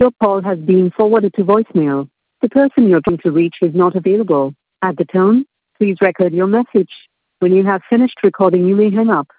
Your call has been forwarded to voicemail. The person you're trying to reach is not available. At the tone, please record your message. When you have finished recording, you may hang up.